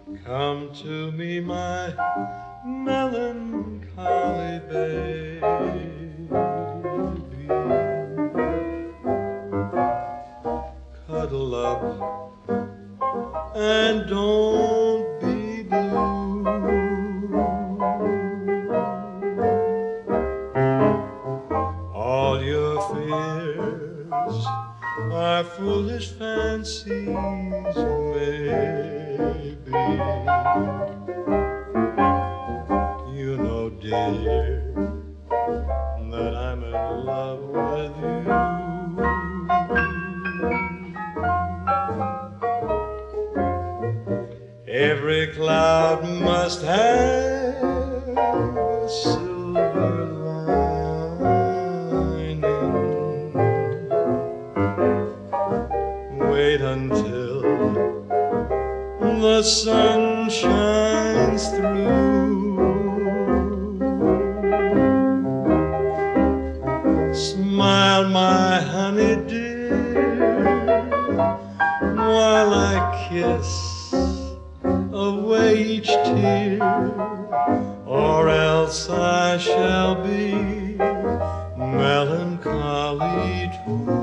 Come to me, my melancholy baby. Cuddle up and don't be blue. All your fears are foolish fancies, maybe. You know, dear, that I'm in love with you. Every cloud must have a silver lining. Wait until the sun shines through. Smile, my honey dear, while I kiss away each tear, or else I shall be melancholy too.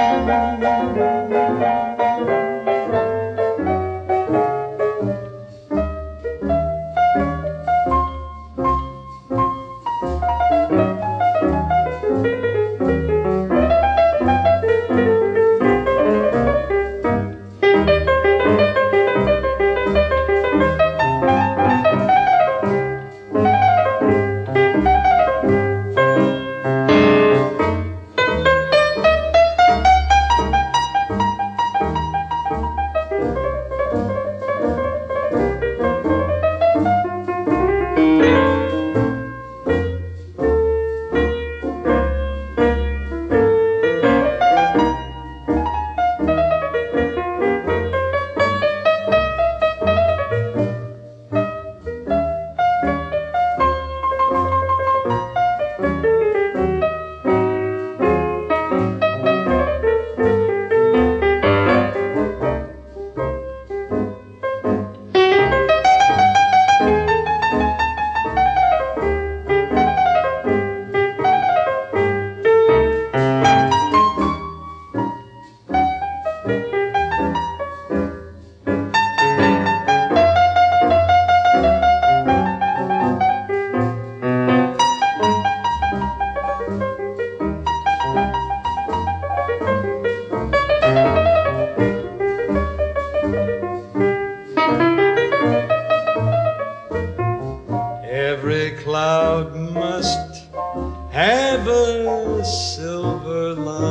Every cloud must have a silver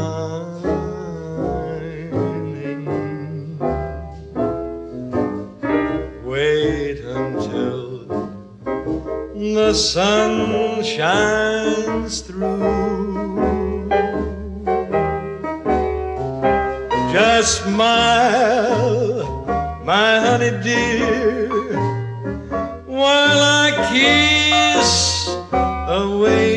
lining. Wait until the sun shines through. Just smile, my honey dear, while I kiss away